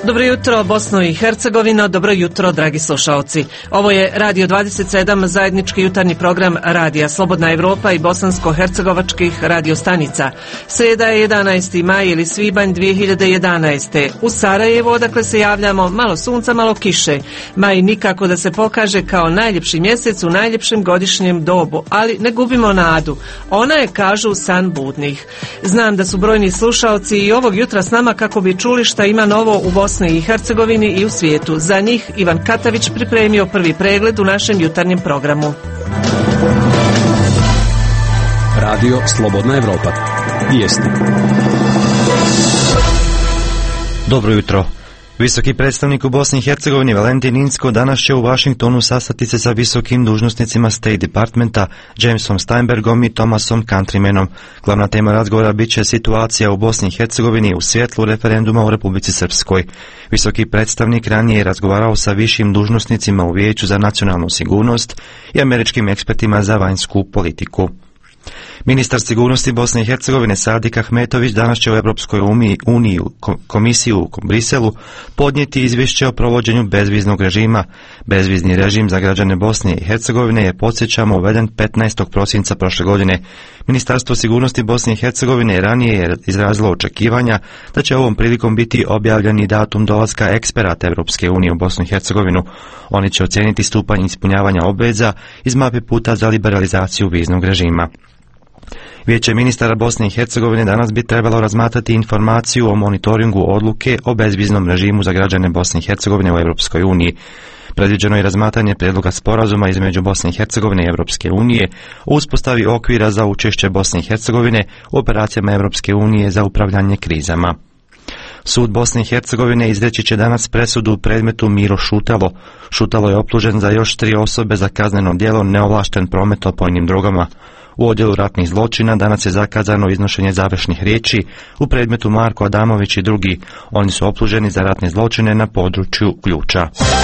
Dobro jutro Bosno i Hercegovino, dobro jutro dragi slušaoci. Ovo je Radio 27, zajednički jutarnji program Radija Slobodna Evropa i bosansko-hercegovačkih radiostanica. Sreda je 11. maj ili svibanj 2011. U Sarajevu, odakle se javljamo, malo sunca, malo kiše. Maj nikako da se pokaže kao najljepši mjesec u najljepšem godišnjem dobu, ali ne gubimo nadu. Ona je, kažu, san budnih. Znam da su brojni slušaoci i ovog jutra s nama kako bi čuli šta ima novo u Bosni i Hercegovini i u svijetu. Za njih Ivan Katavić pripremio prvi pregled u našem jutarnjem programu. Radio Slobodna Evropa. Vijesti. Dobro jutro. Visoki predstavnik u Bosni i Hercegovini Valentin Inzko danas će u Washingtonu sastati se sa visokim dužnosnicima State Departmenta Jamesom Steinbergom i Thomasom Countrymanom. Glavna tema razgovora bit će situacija u Bosni i Hercegovini u svjetlu referenduma u Republici Srpskoj. Visoki predstavnik ranije je razgovarao sa višim dužnosnicima u Vijeću za nacionalnu sigurnost i američkim ekspertima za vanjsku politiku. Ministar sigurnosti Bosne i Hercegovine Sadik Ahmetović danas će u Europskoj uniji komisiju u Briselu podnijeti izvješće o provođenju bezviznog režima. Bezvizni režim za građane Bosne i Hercegovine je, podsjećamo, uveden 15. prosinca prošle godine. Ministarstvo sigurnosti Bosne i Hercegovine ranije je izrazilo očekivanja da će ovom prilikom biti objavljeni datum dolaska eksperata Europske unije u Bosnu i Hercegovinu. Oni će ocijeniti stupanj ispunjavanja obveza iz mape puta za liberalizaciju viznog režima. Vijeće ministara Bosne i Hercegovine danas bi trebalo razmatrati informaciju o monitoringu odluke o bezviznom režimu za građane Bosne i Hercegovine u Europskoj uniji. Predviđeno je razmatranje prijedloga sporazuma između Bosne i Hercegovine i Europske unije o uspostavi okvira za učešće Bosne i Hercegovine u operacijama Europske unije za upravljanje krizama. Sud Bosne i Hercegovine izreći će danas presudu u predmetu Miro Šutalo. Šutalo je optužen za još 3 osobe za kazneno djelo neovlašten promet opojnim drogama. U odjelu ratnih zločina danas je zakazano iznošenje završnih riječi u predmetu Marko Adamović i drugi. Oni su optuženi za ratne zločine na području Ključa.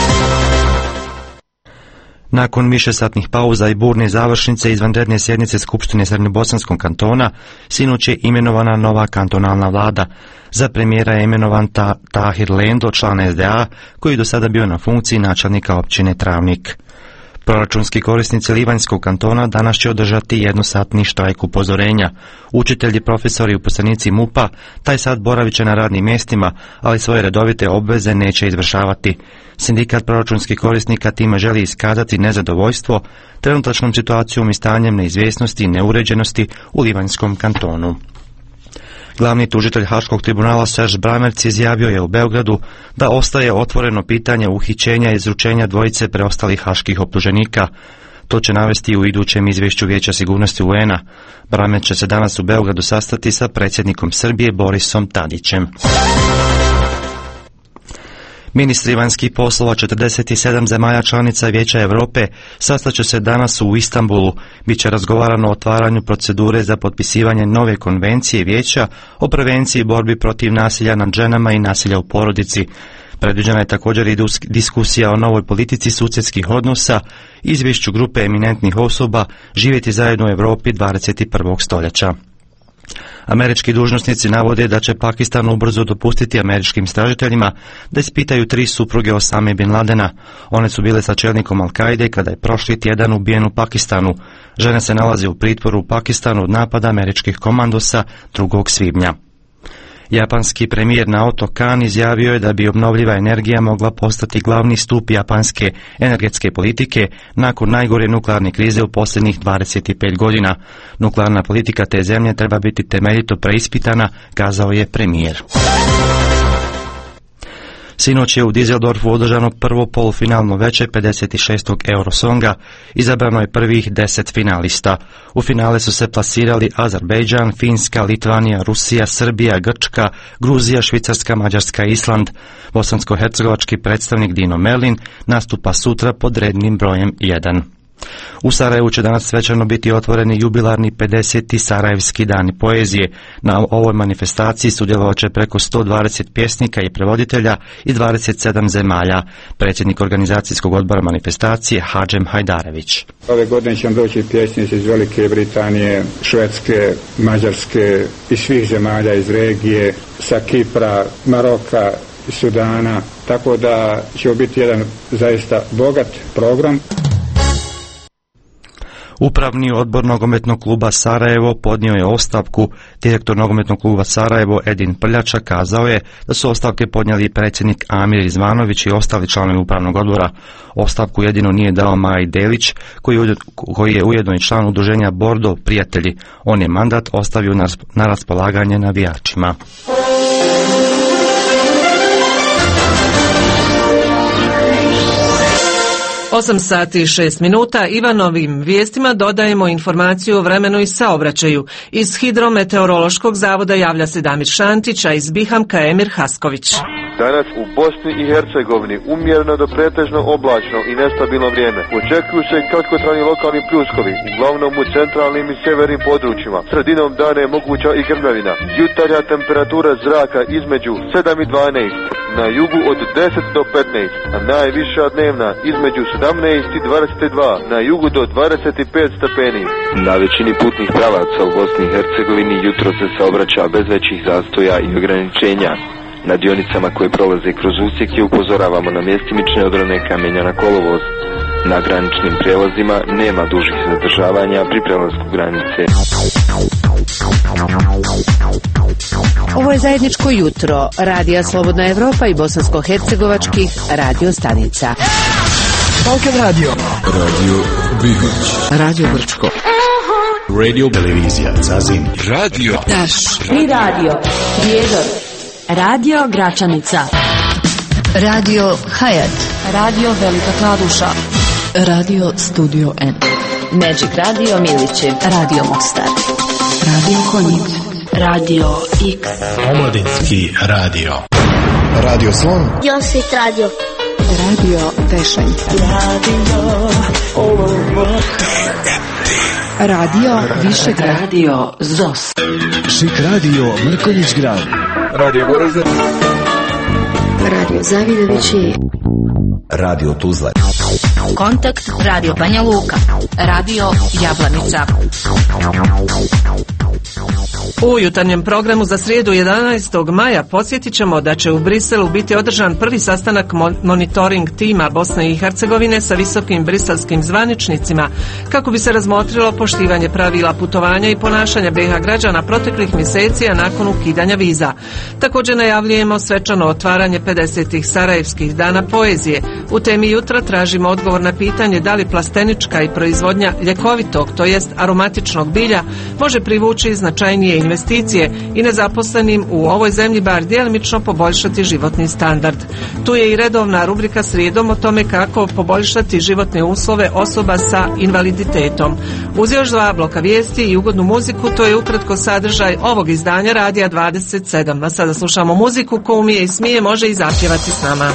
Nakon višesatnih pauza i burne završnice izvanredne sjednice Skupštine Srednjobosanskog kantona, sinoć je imenovana nova kantonalna vlada. Za premijera je imenovan Tahir Lendo, član SDA, koji je do sada bio na funkciji načelnika općine Travnik. Proračunski korisnici Livanjskog kantona danas će održati jednosatni štrajk upozorenja. Učitelji, profesori i uposlenici MUP-a taj sat boravit će na radnim mjestima, ali svoje redovite obveze neće izvršavati. Sindikat proračunskih korisnika time želi iskazati nezadovoljstvo trenutačnom situacijom i stanjem neizvjesnosti i neuređenosti u Livanjskom kantonu. Glavni tužitelj Haškog tribunala Serge Bramerc izjavio je u Beogradu da ostaje otvoreno pitanje uhićenja i izručenja dvojice preostalih haških optuženika. To će navesti u idućem izvješću Vijeća sigurnosti UN-a. Bramerc će se danas u Beogradu sastati sa predsjednikom Srbije Borisom Tadićem. Ministri vanjskih poslova 47 zemalja članica Vijeća Europe sastaće se danas u Istanbulu. Biće razgovarano o otvaranju procedure za potpisivanje nove konvencije Vijeća o prevenciji i borbi protiv nasilja nad ženama i nasilja u porodici. Predviđena je također i diskusija o novoj politici susjedskih odnosa, izvješću grupe eminentnih osoba Živjeti zajedno u Europi 21. stoljeća. Američki dužnosnici navode da će Pakistan ubrzo dopustiti američkim istražiteljima da ispitaju 3 supruge Osame bin Ladena. One su bile sa čelnikom Al-Kaide kada je prošli tjedan ubijen u Pakistanu. Žena se nalazi u pritvoru u Pakistanu od napada američkih komandosa 2. svibnja. Japanski premijer Naoto Kan izjavio je da bi obnovljiva energija mogla postati glavni stup japanske energetske politike nakon najgore nuklearne krize u posljednjih 25 godina. Nuklearna politika te zemlje treba biti temeljito preispitana, kazao je premijer. Sinoć je u Düsseldorfu održano prvo polufinalno veče 56. Eurosonga. Izabrano je prvih 10 finalista. U finale su se plasirali Azerbejdžan, Finska, Litvanija, Rusija, Srbija, Grčka, Gruzija, Švicarska, Mađarska i Island. Bosansko-hercegovački predstavnik Dino Merlin nastupa sutra pod rednim brojem 1. U Sarajevu će danas svečano biti otvoreni jubilarni 50. Sarajevski dani poezije. Na ovoj manifestaciji sudjelovat će preko 120 pjesnika i prevoditelja iz 27 zemalja. Predsjednik organizacijskog odbora manifestacije Hadžem Hajdarević. Ove godine će doći pjesnici iz Velike Britanije, Švedske, Mađarske i svih zemalja iz regije, sa Kipra, Maroka Sudana, tako da će biti jedan zaista bogat program. Upravni odbor nogometnog kluba Sarajevo podnio je ostavku. Direktor nogometnog kluba Sarajevo Edin Prljača kazao je da su ostavke podnijeli predsjednik Amir Izvanović i ostali članovi upravnog odbora. Ostavku jedino nije dao Maj Delić, koji je ujedno i član udruženja Bordo Prijatelji. On je mandat ostavio na raspolaganje navijačima. 8 sati i 6 minuta. Ivanovim vijestima dodajemo informaciju o vremenu i saobraćaju. Iz Hidrometeorološkog zavoda javlja se Damir Šantić, a iz Bihamka Emir Hasković. Danas u Bosni i Hercegovini umjereno do pretežno oblačno i nestabilno vrijeme. Očekuju se kratkotrajni lokalni pljuskovi, uglavnom u centralnim i sjevernim područjima. Sredinom dana je moguća i grmljavina. Jutarnja temperatura zraka između 7 i 12, na jugu od 10 do 15, a najviša dnevna između 17 i 22, na jugu do 25 stepeni. Na većini putnih pravaca u Bosni i Hercegovini jutro se saobraća bez većih zastoja i ograničenja. Na dionicama koje prolaze kroz usjeke upozoravamo na mjestimične odrone kamenja na kolovoz. Na graničnim prijelazima nema dužih zadržavanja pri prelasku granice. Ovo je zajedničko jutro Radija Slobodna Evropa i bosansko-hercegovačkih radio stanica. Balkan Radio, Radio Bihać, Radio Brčko, Radio Televizija Zazin, Radio Taš, Tri Radio, Prijedor, Radio Gračanica, Radio Hayat, Radio Velika Kladuša, Radio Studio N, Magic Radio Miliće, Radio Mostar, Radio Konjic, Radio X, Omladinski radio, Radio Slon, Josit Radio, Radio Tešanj, Radio Višegrad, Radio ZOS, Šik Radio Mrkonjić Grad, Radio Goražde, Radio Zavidovići, Radio Tuzla, Kontakt Radio Banja Luka, Radio Jablanica. U jutarnjem programu za srijedu 11. maja podsjetit ćemo da će u Briselu biti održan prvi sastanak monitoring tima Bosne i Hercegovine sa visokim briselskim zvaničnicima kako bi se razmotrilo poštivanje pravila putovanja i ponašanja BiH građana proteklih mjeseci, a nakon ukidanja viza. Također najavljujemo svečano otvaranje 50. Sarajevskih dana poezije. U temi jutra tražimo odgovor na pitanje da li plastenička i proizvodnja ljekovitog, to jest aromatičnog bilja, može privući značajnije investicije i nezaposlenim u ovoj zemlji bar djelomično poboljšati životni standard. Tu je i redovna rubrika srijedom o tome kako poboljšati životne uslove osoba sa invaliditetom. Uz još 2 bloka vijesti i ugodnu muziku, to je ukratko sadržaj ovog izdanja Radija 27. A sada slušamo muziku, ko umije i smije može i zapjevati s nama.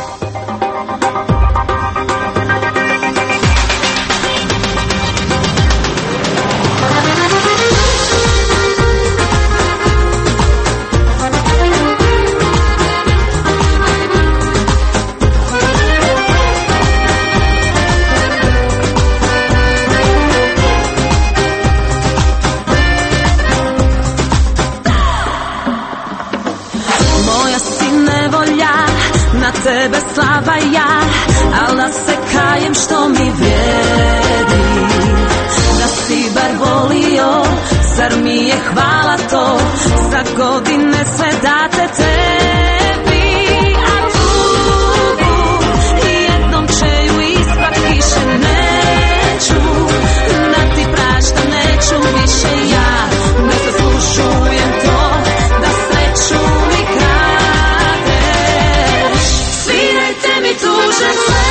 Tebe slaba ja, al da se kajem što mi vrijedi. Da si bar volio, zar mi je hvala to, za godine sve date tebi. A tugu jednom će ju ispat kiše, neću da ti praštam, neću više ja, ne zaslušujem to, da sreću mi kradeš. Svirajte mi tužan sve,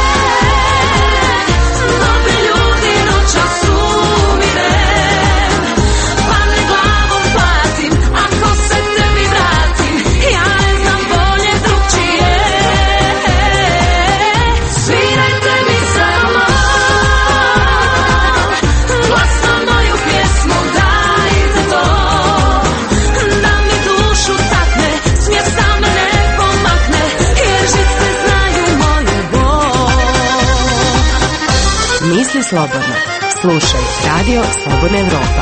dobri ljudi noćas umirem, pa ne glavom platim, ako se tebi vratim, ja ne znam bolje drugčije. Svirajte mi samo, glasno moju pjesmu dajte to, da mi dušu takne, smjer sam ne pomakne, jer žice znaju moju bol. Misli slobodno, slušaj Radio Slobodna Evropa.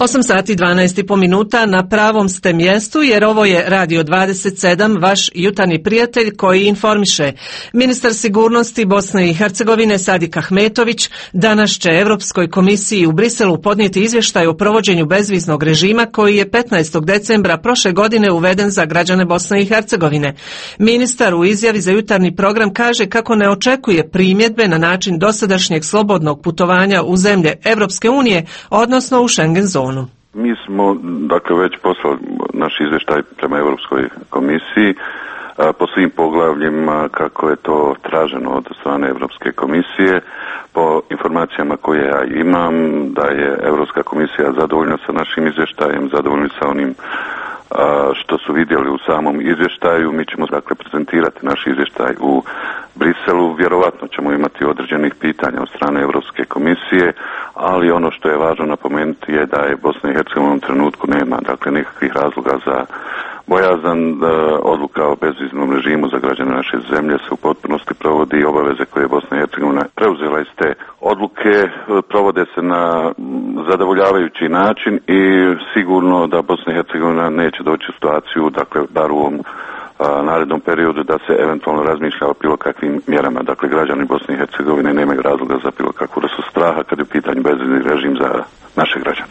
8 sati 12,5 minuta, na pravom ste mjestu jer ovo je Radio 27, vaš jutarnji prijatelj koji informiše. Ministar sigurnosti Bosne i Hercegovine Sadik Ahmetović danas će Europskoj komisiji u Briselu podnijeti izvještaj o provođenju bezviznog režima koji je 15. decembra prošle godine uveden za građane Bosne i Hercegovine. Ministar u izjavi za jutarnji program kaže kako ne očekuje primjedbe na način dosadašnjeg slobodnog putovanja u zemlje Europske unije, odnosno u Schengen zonu. Mi smo već poslali naš izvještaj prema Europskoj komisiji po svim poglavljima kako je to traženo od strane Europske komisije. Po informacijama koje ja imam da je Europska komisija zadovoljna sa našim izvještajem, zadovoljna sa onim što su vidjeli u samom izvještaju. Mi ćemo prezentirati naš izvještaj u Briselu. Vjerovatno ćemo imati određenih pitanja od strane Europske komisije, ali ono što je važno napomenuti je da je Bosna i Hercegovina u ovom trenutku nema nikakvih razloga za bojazan. Odluka o bezviznom režimu za građane naše zemlje se u potpunosti provodi i obaveze koje je Bosna i Hercegovina preuzela iz te odluke provode se na zadovoljavajući način i sigurno da Bosna i Hercegovina neće doći u situaciju, bar u ovom narednom periodu, da se eventualno razmišlja o bilo kakvim mjerama. Građani Bosne i Hercegovine nemaju razloga za bilo kakvu vrstu straha kad je u pitanju bezvizni režim za naše građane.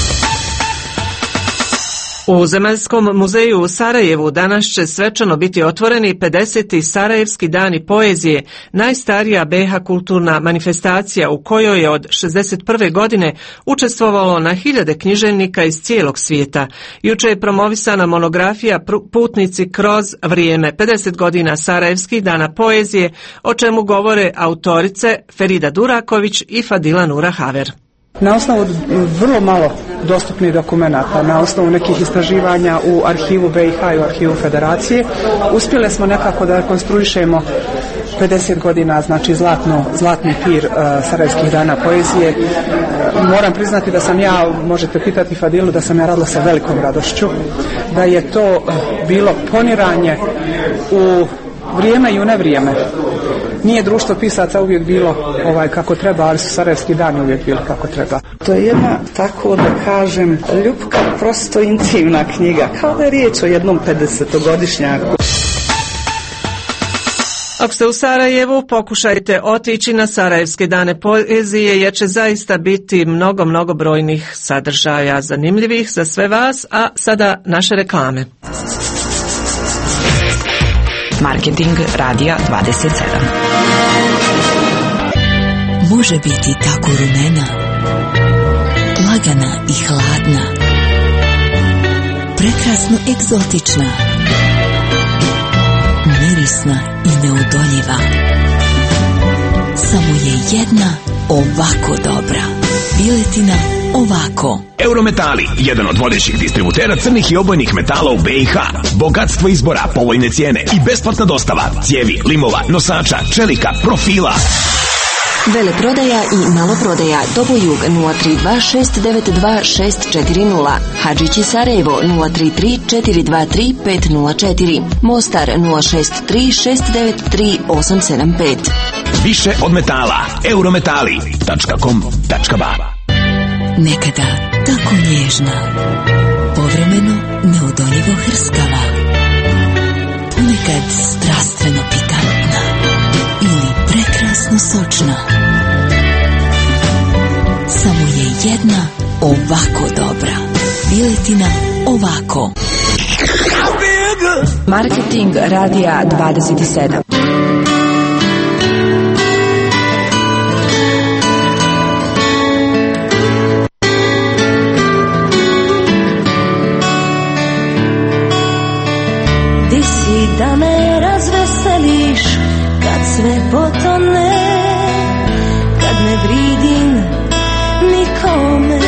U Zemaljskom muzeju u Sarajevu danas će svečano biti otvoreni 50. Sarajevski dani poezije, najstarija BiH kulturna manifestacija u kojoj je od 61. godine učestvovalo na hiljade književnika iz cijelog svijeta. Juče je promovisana monografija Putnici kroz vrijeme, 50 godina Sarajevskih dana poezije, o čemu govore autorice Ferida Duraković i Fadila Nura Haver. Na osnovu vrlo malo dostupnih dokumenata, na osnovu nekih istraživanja u arhivu BiH i u arhivu Federacije, uspjeli smo nekako da rekonstruišemo 50 godina, znači zlatni pir Sarajevskih dana poezije. Moram priznati da sam ja, možete pitati Fadilu, da sam ja radila sa velikom radošću, da je to bilo poniranje u vrijeme i u nevrijeme. Nije društvo pisaca uvijek bilo kako treba, ali su Sarajevski dani uvijek bili kako treba. To je jedna, tako da kažem, ljubka, prosto intimna knjiga, kao da je riječ o jednom 50-godišnjaku. Ako ste u Sarajevu, pokušajte otići na Sarajevske dane poezije jer će zaista biti mnogo brojnih sadržaja zanimljivih za sve vas, a sada naše reklame. Marketing Radija 27. Može biti tako rumena, lagana i hladna, prekrasno egzotična, mirisna i neodoljiva. Samo je jedna ovako dobra. Piletina ovako. Eurometali, jedan od vodećih distributera crnih i obojnih metala u BiH. Bogatstvo izbora, povoljne cijene i besplatna dostava cijevi, limova, nosača, čelika, profila. Veleprodaja i maloprodaja. Dobojug 032-692-640. Hadžići Sarajevo 033-423-504. Mostar 063-693-875. Više od metala. Eurometali.com.ba. Nekada tako nježna, povremeno neodoljivo hrskava, ponekad strastveno pikantna ili prekrasno sočna. Samo je jedna ovako dobra. Piletina ovako. Marketing Radija 27. Da me razveseliš kad sve potone, kad ne vridim nikome.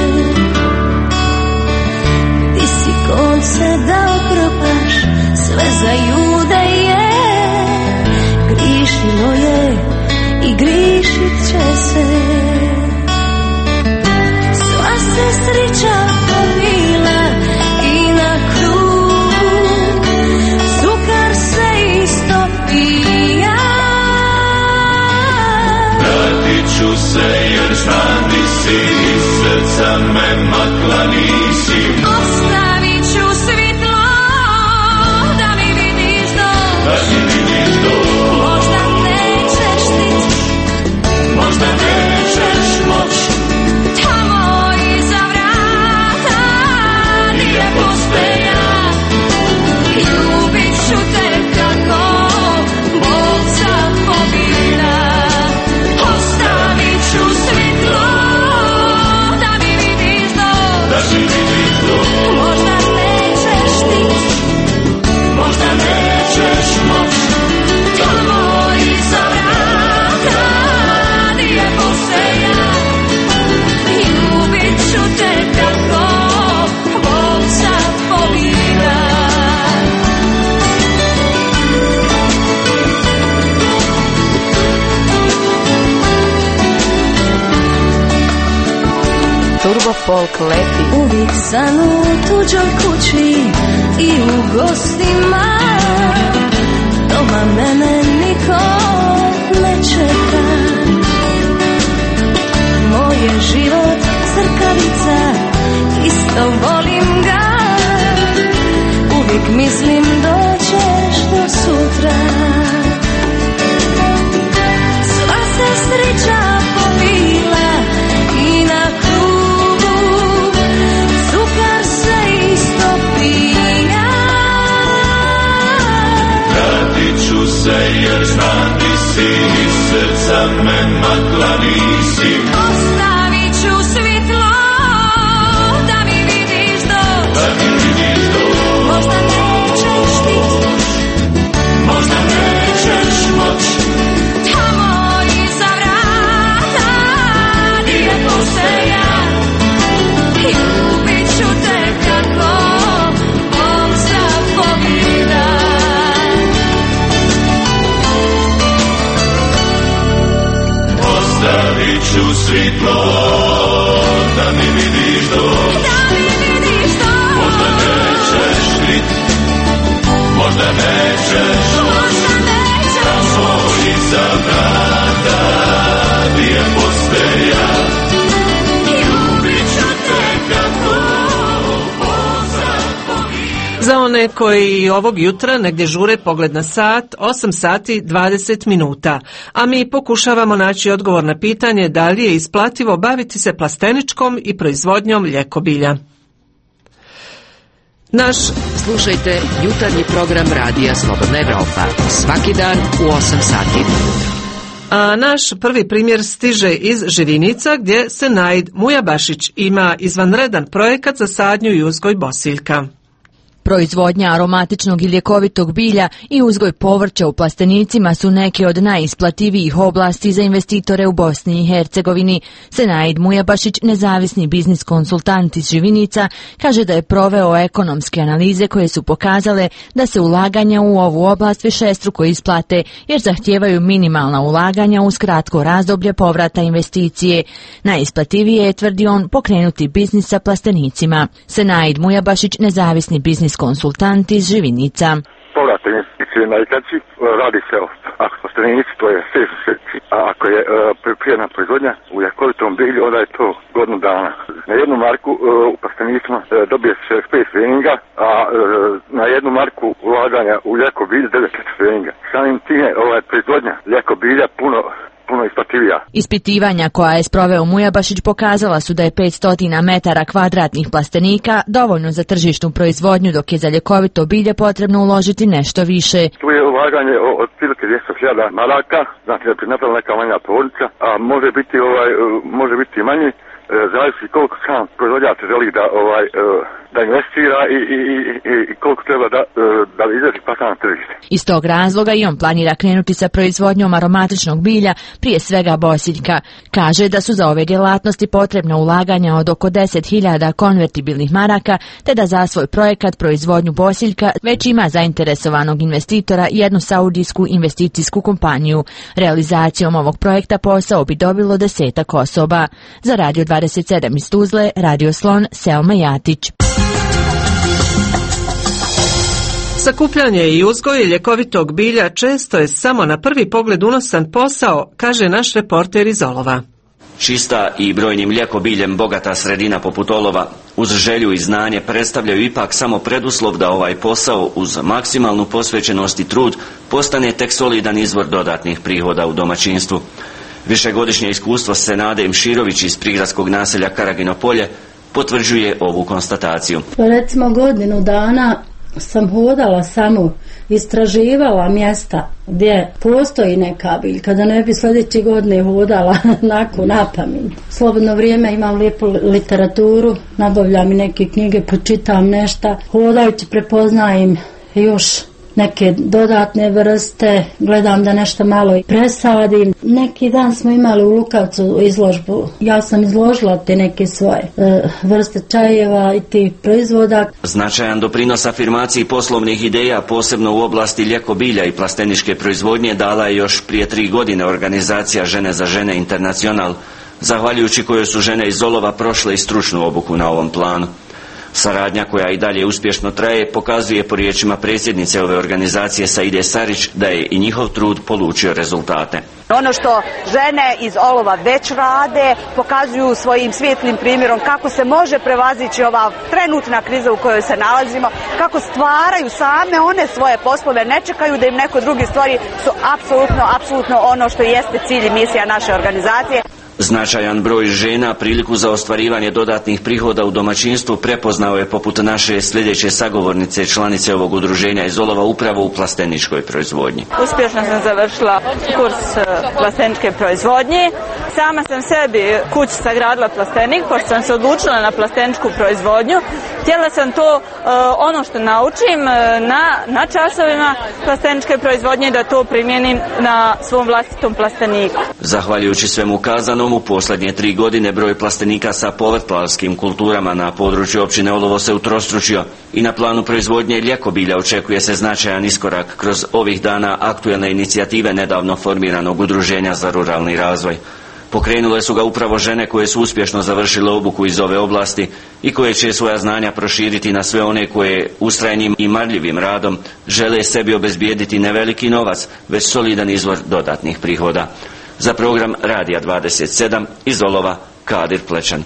Ti si konce da opropaš, sve za jude je. Grišilo je i grišit će se. Sva se srića povila i na krug. Vratit ću se jer znam di si, iz srca me makla nisi. Ostavit ću svjetlo da mi vidiš dom. Da mi vidiš dom. Možda nećeš stić, možda nećeš moć. Tamo iza vrata nije posteja. Ljubit ću te kako Bog zapovida. Ostavit ću svjetlo da mi vidiš dom. Da mi vidiš dom. Možda nećeš stić, možda nećeš moć. tamo iza vrata nije posteja. Ljubit ću te kako Bog zapovida. Turbo Folk leti. Uvijek san u tuđoj kući i u gostima. Doma mene niko ne čeka. Moj je život crkavica, isto volim ga. Uvijek mislim doćeš do sutra. Sva sestriča popila i na krugu cukar se isto pija. Vratit ću se jer znam di si, iz srca me makla nisi. Ostavit ću svjetlo da mi vidiš dom. Da mi vidiš dom. Možda nećeš stić, možda nećeš moć. tamo iza vrata nije posteja. Ljubit ću te kako Bog zapovida. Ostavit ću svjetlo da mi vidiš dom. Da mi vidiš dom. Možda nećeš bit, možda nećeš moć. Tamo iza vrata nije posteja. Ljubit ću te kako Bog zapovida. Za one koji ovog jutra negdje žure pogled na sat, 8 sati 20 minuta. A mi pokušavamo naći odgovor na pitanje da li je isplativo baviti se plasteničkom i proizvodnjom ljekobilja. Slušajte jutarnji program Radija Slobodna Evropa. Svaki dan u 8 sati. A naš prvi primjer stiže iz Živinica gdje Senaid Mujabašić ima izvanredan projekat za sadnju i uzgoj bosiljka. Proizvodnja aromatičnog i ljekovitog bilja i uzgoj povrća u plastenicima su neke od najisplativijih oblasti za investitore u Bosni i Hercegovini. Senaid Mujabašić, nezavisni biznis konsultant iz Živinica, kaže da je proveo ekonomske analize koje su pokazale da se ulaganja u ovu oblast višestruko isplate jer zahtijevaju minimalna ulaganja uz kratko razdoblje povrata investicije. Najisplativije je, tvrdi on, pokrenuti biznis sa plastenicima. Senaid Mujabašić, nezavisni biznis konsultant iz Živinica. Povrata investicije najkraći, radi se o plastenici, to je 6 mjeseci, a ako je pripremna proizvodnja u ljekovitom bilju, onda je to godinu dana. Na jednu marku u plastenicima dobije se 5 treninga, a na jednu marku ulaganja u ljeko bilju 9 treninga. Samim time proizvodnja ljeko bilja puno isplativija. Ispitivanja koja je sproveo Mujabašić pokazala su da je 500 metara kvadratnih plastenika dovoljno za tržišnu proizvodnju, dok je za ljekovito bilje potrebno uložiti nešto više. Tu je ulaganje od prilike 200.000 maraka, znači da bi napravila neka manja tvornica, a može biti i manji, zavisi koliko sam proizvođač želi da investira i koliko treba da izađe plasman na tržište. Iz tog razloga i on planira krenuti sa proizvodnjom aromatičnog bilja, prije svega bosiljka. Kaže da su za ove djelatnosti potrebna ulaganja od oko 10.000 konvertibilnih maraka, te da za svoj projekat proizvodnju bosiljka već ima zainteresovanog investitora jednu saudijsku investicijsku kompaniju. Realizacijom ovog projekta posao bi dobilo 10 osoba. Za Radio 27 iz Tuzle, Radio Slon, Selma Jatić. Sakupljanje i uzgoj ljekovitog bilja često je samo na prvi pogled unosan posao, kaže naš reporter iz Olova. Čista i brojnim ljekobiljem bogata sredina poput Olova, uz želju i znanje predstavljaju ipak samo preduslov da ovaj posao, uz maksimalnu posvećenost i trud, postane tek solidan izvor dodatnih prihoda u domaćinstvu. Višegodišnje iskustvo Senade Imširović iz prigradskog naselja Karagino Polje potvrđuje ovu konstataciju. Recimo godinu dana sam hodala samo, istraživala mjesta gdje postoji neka biljka, da ne bi sljedeće godine hodala nakon napamet. Slobodno vrijeme imam lijepu literaturu, nabavljam i neke knjige, pročitam nešto, hodajući prepoznajem još neke dodatne vrste, gledam da nešto malo presadim. Neki dan smo imali u Lukavcu izložbu. Ja sam izložila te neke svoje vrste čajeva i tih proizvoda. Značajan doprinos afirmaciji poslovnih ideja, posebno u oblasti ljekobilja i plasteničke proizvodnje, dala je još prije 3 godine organizacija Žene za žene Internacional, zahvaljujući kojoj su žene iz Olova prošle i stručnu obuku na ovom planu. Saradnja koja i dalje uspješno traje pokazuje po riječima predsjednice ove organizacije Saide Sarić da je i njihov trud polučio rezultate. Ono što žene iz Olova već rade, pokazuju svojim svjetlim primjerom kako se može prevazići ova trenutna kriza u kojoj se nalazimo, kako stvaraju same one svoje poslove, ne čekaju da im neko drugi stvori, su apsolutno ono što jeste cilj i misija naše organizacije. Značajan broj žena priliku za ostvarivanje dodatnih prihoda u domaćinstvu prepoznao je poput naše sljedeće sagovornice, članice ovog udruženja iz Olova, upravo u plasteničkoj proizvodnji. Uspješno sam završila kurs plasteničke proizvodnje. Sama sam sebi kući sagradila plastenik, pošto sam se odlučila na plasteničku proizvodnju. Htjela sam to, ono što naučim na časovima plasteničke proizvodnje, da to primijenim na svom vlastitom plasteniku. Zahvaljujući svemu kazanom, u posljednje 3 godine broj plastenika sa povrtlarskim kulturama na području općine Olovo se utrostručio i na planu proizvodnje ljekobilja očekuje se značajan iskorak kroz ovih dana aktuelne inicijative nedavno formiranog udruženja za ruralni razvoj. Pokrenule su ga upravo žene koje su uspješno završile obuku iz ove oblasti i koje će svoja znanja proširiti na sve one koje ustrajnim i marljivim radom žele sebi obezbijediti ne veliki novac, već solidan izvor dodatnih prihoda. Za program Radija 27 iz Olova, Kadir Plečan.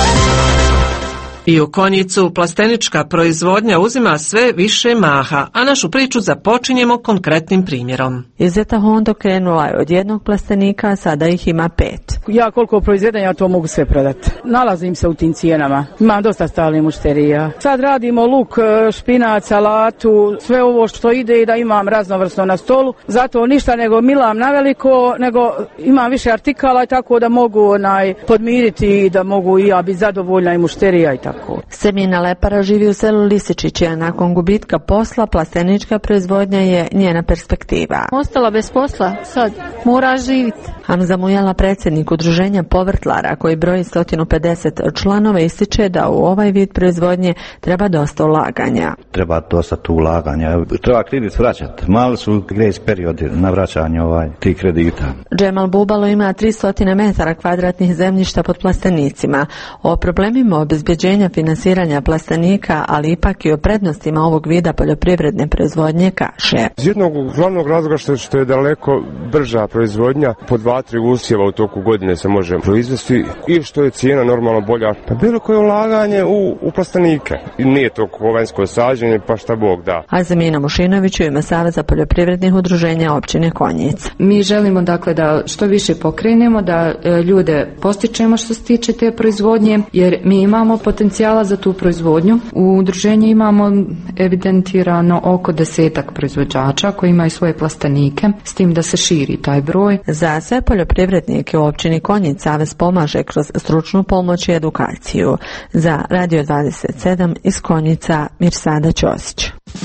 I u Konjicu plastenička proizvodnja uzima sve više maha, a našu priču započinjemo konkretnim primjerom. Izeta Hondo krenula je od jednog plastenika, a sada ih ima 5. Ja koliko proizvedem, ja to mogu sve prodati. Nalazim se u tim cijenama, imam dosta stalnih mušterija. Sad radimo luk, špinac, salatu, sve ovo što ide i da imam raznovrsno na stolu. Zato ništa nego milam na veliko, nego imam više artikala, tako da mogu podmiriti i da mogu i ja biti zadovoljna i mušterija i tako. Semina Lepara živi u selu Lisičići, a nakon gubitka posla plastenička proizvodnja je njena perspektiva. Ostala bez posla, sad mora živjeti. Hamza Mujala, predsjednik udruženja povrtlara koji broji 150 članova, ističe da u ovaj vid proizvodnje treba dosta ulaganja. Treba dosta tu ulaganja. Treba kredit vraćati. Mali su grace periodi na vraćanje tih kredita. Džemal Bubalo ima 300 metara kvadratnih zemljišta pod plastenicima. O problemima obezbeđenja finansiranja plastenika, ali ipak i o prednostima ovog vida poljoprivredne proizvodnje kaže. Iz jednog glavnog razloga što je daleko brža proizvodnja, po 2-3 usjeva u toku godine se može proizvesti i što je cijena normalno bolja. Pa bilo koje ulaganje u plastenike. I nije to kovanjsko sađenje, pa šta Bog da. A Zemina Mušinović u ime Saveza poljoprivrednih udruženja općine Konjica. Mi želimo dakle da što više pokrenemo, da ljude postičemo što se tiče te proizvodnje, jer mi imamo potencijala za tu proizvodnju. U udruženju imamo evidentirano oko 10 proizvođača koji imaju svoje plastenike, s tim da se širi taj broj. Za sve poljoprivrednike u općini Konjic Savez pomaže kroz stručnu pomoć i edukaciju. Za Radio 27 iz Konjica Mirsada Ćosić.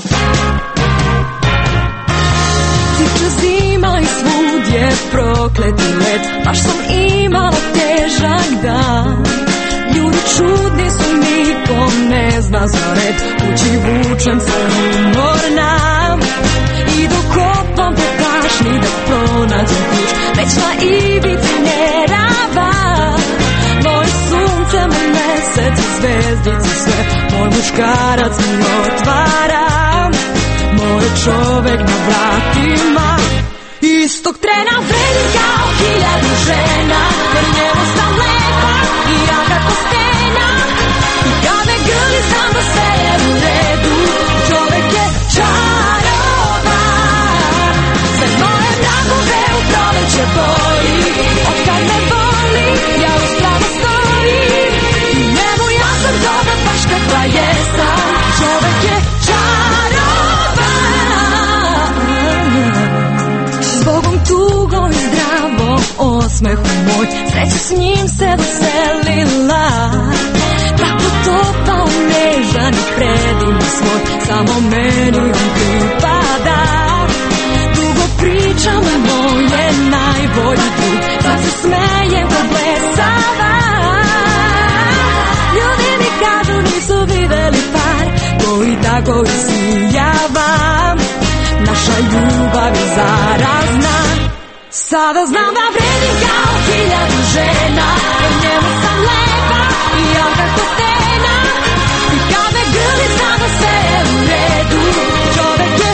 Tiče zima i svud je prokleti led, baš sam imala težak dan. Ljudi čudni su, nikom ne zna za red, kući vučem se umorna. I dok kopam po kašni da pronađem ključ, već na ivici nerava. Moj sunce, moj mesec i zvezdice sve, moj muškarac mi otvara. to je čovek na vratima. Istog trena vredim kao 1000 žena, jer njemu sam lepa i ja kako stena. I kad me grli znam da sve je u redu, čovek je čarovan. Sve moje vragove u proleće boji, od kad me voli ja uspravno stojim. I njemu ja sam dobra baš kakva jesam, čovek je Zbogom, tugom i zdravom osmehom moj, sreća s njim se veselila. Tako topao, nežan i predivan svoj, samo meni on pripada. Dugo pričam o moje najbolji drug, sad se smejem ko blesava. Ljudi mi kažu nisu videli par koji tako isijava. Naša ljubav je zarazna. Sada znam da vredim kao 1000 žena, jer njemu sam lepa i ja kako stena. I kad me grli znam da sve je u redu, čovek je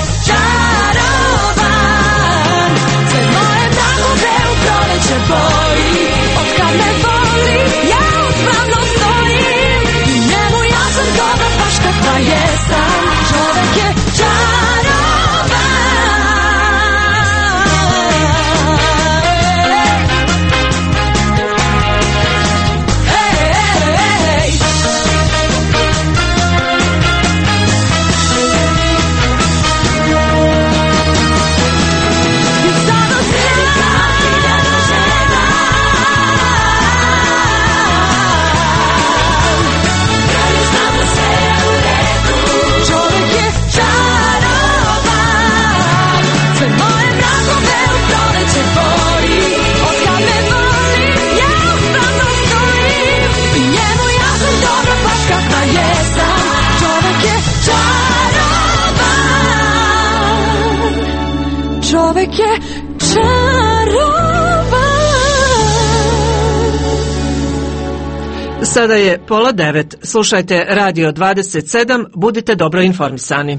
čarovan. Sve moje vragove u proleće boji, od kad me voli ja uspravno stojim. I njemu ja sam dobra baš kakva jesam, čovek je čarovan. Čovek je čarovan. Sada je 8:30. Slušajte Radio 27, budite dobro informisani.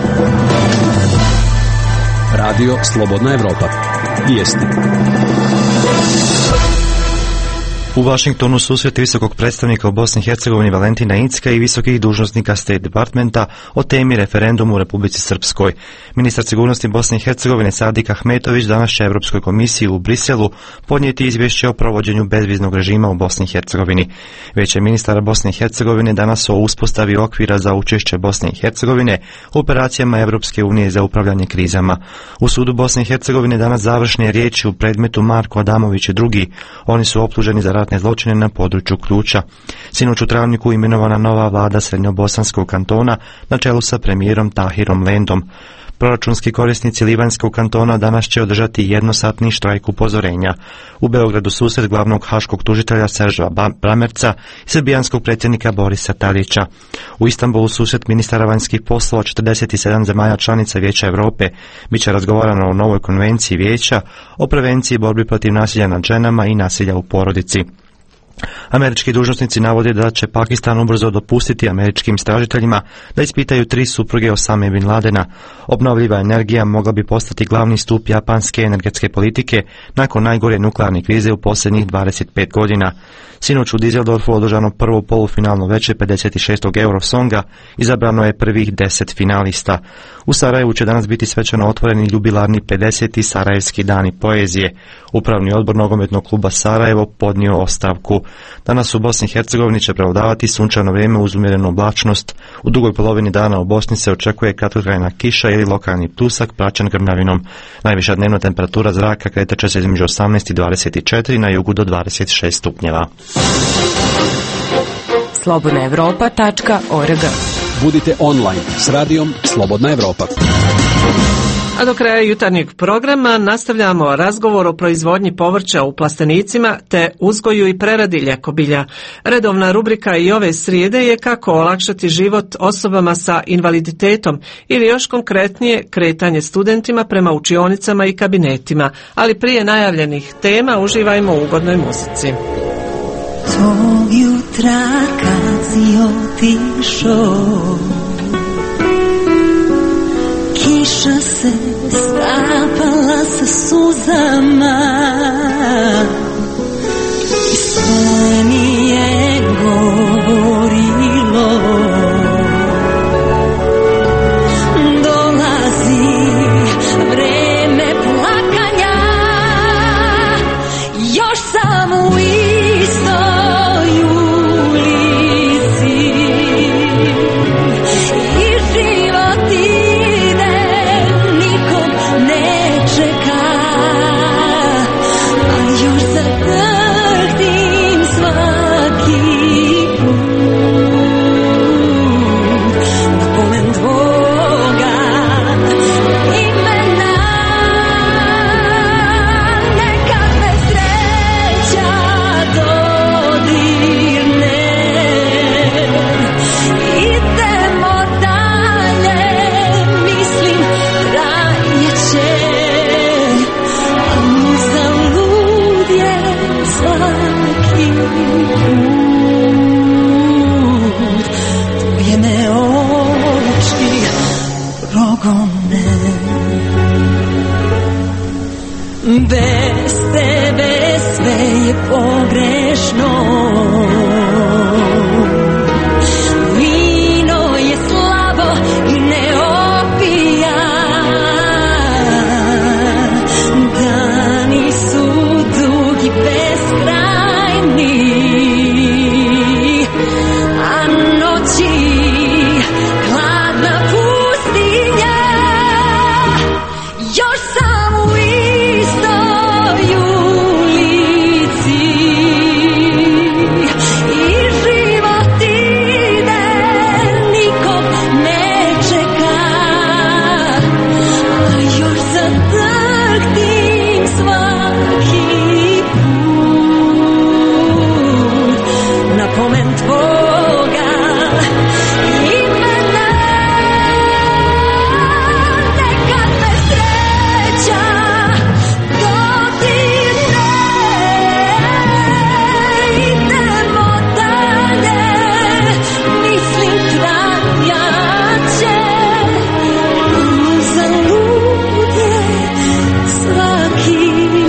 Radio Slobodna Evropa. Vijesti. U Vašingtonu susret visokog predstavnika u Bosni i Hercegovini Valentina Incka i visokih dužnosnika State Departmenta o temi referendumu u Republici Srpskoj. Ministar sigurnosti Bosne i Hercegovine Sadik Ahmetović danas će Evropskoj komisiji u Briselu podnijeti izvješće o provođenju bezviznog režima u Bosni i Hercegovini. Vijeće ministara Bosne i Hercegovine danas o uspostavi okvira za učešće Bosne i Hercegovine u operacijama Evropske unije za upravljanje krizama. U sudu Bosne i Hercegovine danas završne riječi u predmetu Marko Adamović i drugi. Oni su optuženi za ratne zločine na području Ključa. Sinoć u travniku imenovana nova vlada Srednjobosanskog kantona na čelu sa premijerom Tahirom Lendom. Proračunski korisnici Livanjskog kantona danas će održati jednosatni štrajk upozorenja. U Beogradu susret glavnog haškog tužitelja Serža Bramerca i srbijanskog predsjednika Borisa Tadića. U Istanbulu susret ministara vanjskih poslova 47 zemalja članica Vijeća Europe. Biće razgovarano o novoj konvenciji Vijeća o prevenciji borbi protiv nasilja nad ženama i nasilja u porodici. Američki dužnosnici navode da će Pakistan ubrzo dopustiti američkim istražiteljima da ispitaju 3 supruge Osame bin Ladena. Obnovljiva energija mogla bi postati glavni stup japanske energetske politike nakon najgore nuklearne krize u posljednjih 25 godina. Sinoć u Düsseldorfu održano prvo polufinalno veče 56. Eurosonga, izabrano je prvih 10 finalista. U Sarajevu će danas biti svečano otvoreni jubilarni 50. Sarajevski dani poezije. Upravni odbor nogometnog kluba Sarajevo podnio ostavku. Danas u Bosni i Hercegovini će prevladavati sunčano vrijeme uz umjerenu oblačnost. U drugoj polovini dana u Bosni se očekuje kratkotrajna kiša ili lokalni pljusak praćen grmljavinom. Najviša dnevna temperatura zraka kretat će se između 18 i 24, na jugu do 26 stupnjeva. slobodnaevropa.org. Budite online s radijom Slobodna Evropa. A do kraja jutarnjeg programa nastavljamo razgovor o proizvodnji povrća u plastenicima te uzgoju i preradi ljekobilja. Redovna rubrika i ove srijede je kako olakšati život osobama sa invaliditetom ili još konkretnije kretanje studentima prema učionicama i kabinetima. Ali prije najavljenih tema uživajmo u ugodnoj muzici. Tog jutra kad si otišao, Kiša se stapala sa suzama i sve mi je govorilo dolazi vreme plakanja, još sam u istoj ulici i život ide, nikom ne čeka, a još zatrhtim svaki put na pomen tvoga imena. Nekad me sreća dodirne, idemo dalje, mislim trajeće, a uzalud je svaki put. Tvoje me oči progone, bez tebe sve je pogrešno. Vino je slabo i ne opija, dani su dugi, beskrajni, a noći hladna pustinja. Još sam u istoj ulici i život ide, nikom ne čeka, a još zatrhtim svaki put na pomen tvoga imena. Nekad me sreća dodirne, idemo dalje, mislim trajaće, uzalud je svaki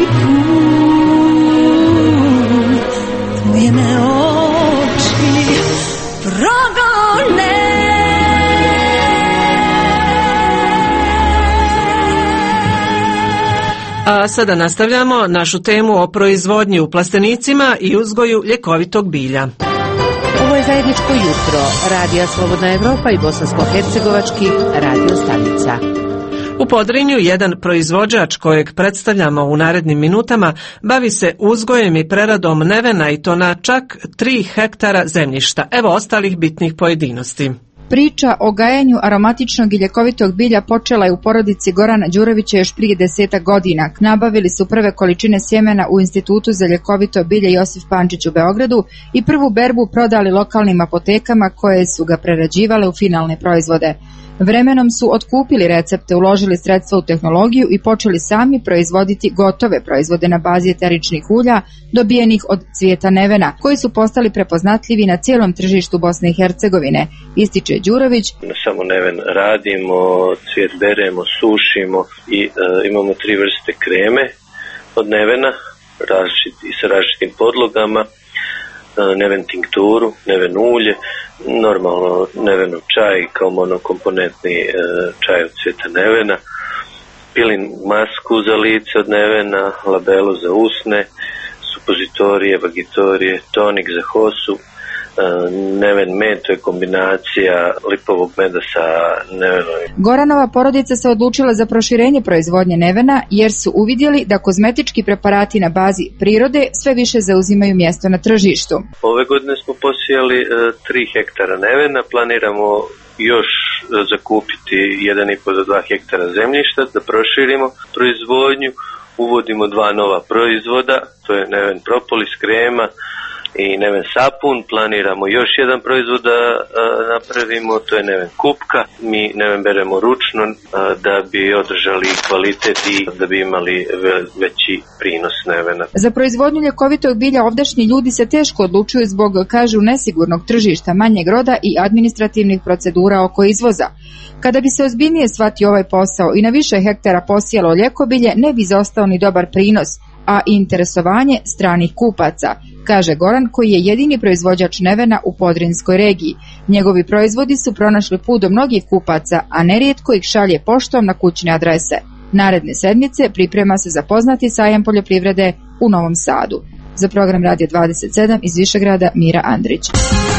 put. Tvoje me oči progone. A sada nastavljamo našu temu o proizvodnji u plastenicima i uzgoju ljekovitog bilja. Ovo je zajedničko jutro Radija Slobodna Evropa i bosansko-hercegovačkih radio stanica. U Podrinju jedan proizvođač kojeg predstavljamo u narednim minutama bavi se uzgojem i preradom nevena i to na čak 3 hektara zemljišta. Evo ostalih bitnih pojedinosti. Priča o gajanju aromatičnog i ljekovitog bilja počela je u porodici Gorana Đurovića još prije 10 godina. Nabavili su prve količine sjemena u Institutu za ljekovito bilje Josif Pančić u Beogradu i prvu berbu prodali lokalnim apotekama koje su ga prerađivale u finalne proizvode. Vremenom su otkupili recepte, uložili sredstva u tehnologiju i počeli sami proizvoditi gotove proizvode na bazi eteričnih ulja dobijenih od cvijeta nevena, koji su postali prepoznatljivi na cijelom tržištu Bosne i Hercegovine, ističe Đurović. Samo neven radimo, cvijet beremo, sušimo i imamo 3 vrste kreme od nevena sa različitim podlogama. Neven tinkturu, neven ulje, normalno nevenov čaj kao monokomponentni čaj od cvijeta nevena, pilin masku za lice od nevena, labelu za usne, supozitorije, vagitorije, tonik za hosu, neven med, to je kombinacija lipovog meda sa nevenovim. Goranova porodica se odlučila za proširenje proizvodnje nevena jer su uvidjeli da kozmetički preparati na bazi prirode sve više zauzimaju mjesto na tržištu. Ove godine smo posijali 3 hektara nevena, planiramo još zakupiti 1,5 do 2 hektara zemljišta da proširimo proizvodnju. Uvodimo 2 nova proizvoda, to je neven propolis krema i neven sapun. Planiramo još jedan proizvod da napravimo, to je neven kupka. Mi neven beremo ručno da bi održali kvalitet i da bi imali veći prinos nevena. Za proizvodnju ljekovitog bilja ovdašnji ljudi se teško odlučuju zbog, kažu, nesigurnog tržišta, manjeg roda i administrativnih procedura oko izvoza. Kada bi se ozbiljnije shvatio ovaj posao i na više hektara posijalo ljekobilje, ne bi zaostao ni dobar prinos, a i interesovanje stranih kupaca, kaže Goran, koji je jedini proizvođač nevena u Podrinjskoj regiji. Njegovi proizvodi su pronašli put do mnogih kupaca, a nerijetko ih šalje poštom na kućne adrese. Naredne sedmice priprema se za poznati sajam poljoprivrede u Novom Sadu. Za program Radio 27 iz Višegrada, Mira Andrić.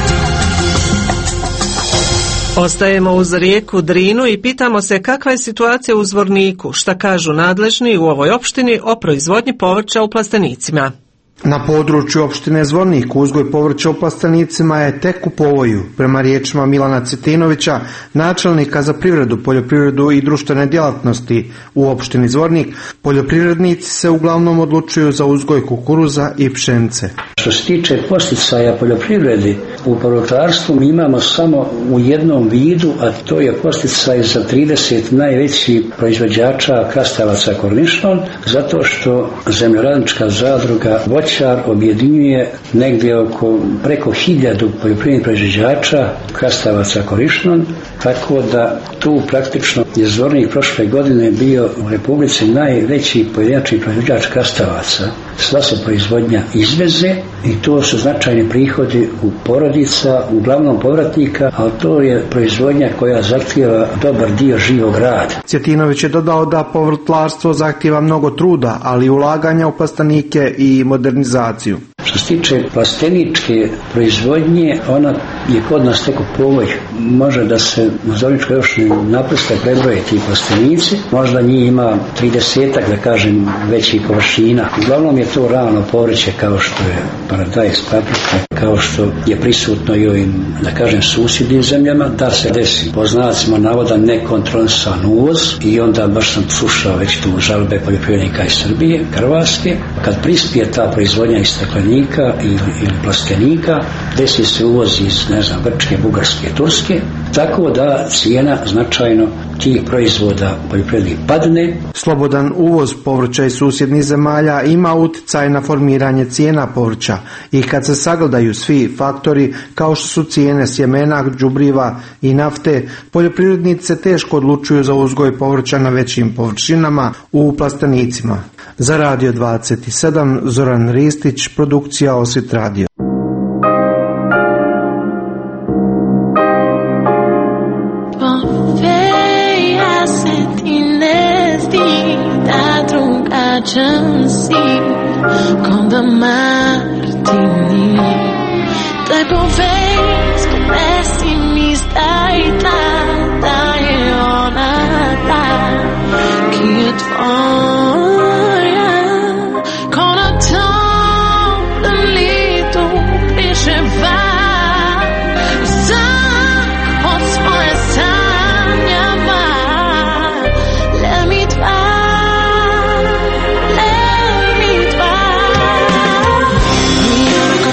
Ostajemo uz rijeku Drinu i pitamo se kakva je situacija u Zvorniku, šta kažu nadležni u ovoj opštini o proizvodnji povrća u plastenicima. Na području opštine Zvornik uzgoj povrća u plastenicima je tek u povoju. Prema riječima Milana Cetinovića, načelnika za privredu, poljoprivredu i društvene djelatnosti u opštini Zvornik, poljoprivrednici se uglavnom odlučuju za uzgoj kukuruza i pšenice. Što se tiče posticaja poljoprivredi, u povrtlarstvu mi imamo samo u jednom vidu, a to je posticaj za 30 najvećih proizvođača krastavaca Kornišon, zato što zemljoradnička zadruga Voćar objedinjuje negdje oko preko 1000 poljoprivrednih proizvođača krastavaca Korišnon, tako da tu praktično je Zvornik prošle godine bio u Republici najveći pojedinačni proizvođač krastavaca. Sva se proizvodnja izveze i to su značajni prihodi u porodica, uglavnom povratnika, ali to je proizvodnja koja zahtijeva dobar dio živog rada. Cjetinović je dodao da povrtlarstvo zahtijeva mnogo truda, ali i ulaganja u plastenike i modernizaciju. Što se tiče plasteničke proizvodnje, ona je kod nas tek u povoj. Može da se u Zvorničkoj opštini naprosto prebroje ti plastenici, možda njih ima 30-ak, da kažem, većih površina. Uglavnom je to ravno povrće kao što je paradajz, paprika, kao što je prisutno i ovim, da kažem, susjednim zemljama, da se desi po znacima navoda nekontrolisan uvoz i onda baš sam slušao već tu žalbe poljoprivrednika iz Srbije, Hrvatske. Kad prispije ta proizvodnja iz staklenika ili plastenika, desi se uvoz iz, ne znam, Grčke, Bugarske, Turske, tako da cijena značajno tih proizvoda poljoprivrednih padne. Slobodan uvoz povrća iz susjednih zemalja ima utjecaj na formiranje cijena povrća i kad se sagledaju svi faktori kao što su cijene sjemena, đubriva i nafte, poljoprivrednici se teško odlučuju za uzgoj povrća na većim površinama u plastenicima. Za Radio 27 Zoran Ristić, produkcija Osvit radio. Con da Martini dai poveri pessimi stai dai onata chi è tvoja con a tom lito priševa sak od svoje sanjama let me try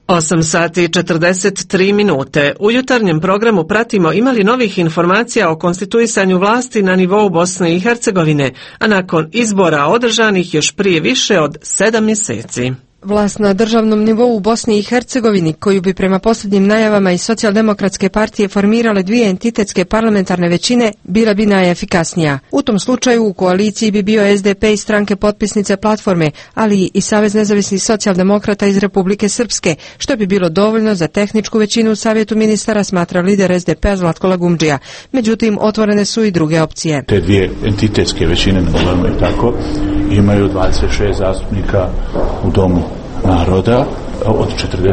8 sati i 43 minute. U jutarnjem programu pratimo imali novih informacija o konstituisanju vlasti na nivou Bosne i Hercegovine, a nakon izbora održanih još prije više od 7 mjeseci. Vlast na državnom nivou u Bosni i Hercegovini, koju bi prema posljednjim najavama i socijaldemokratske partije formirale dvije entitetske parlamentarne većine, bila bi najefikasnija. U tom slučaju u koaliciji bi bio SDP i stranke potpisnice platforme, ali i Savez nezavisnih socijaldemokrata iz Republike Srpske, što bi bilo dovoljno za tehničku većinu u Savjetu ministara, smatra lider SDP-a Zlatko Lagumdžija. Međutim, otvorene su i druge opcije. Te dvije entitetske većine, nazovimo i tako, imaju 26 zastupnika u Domu naroda od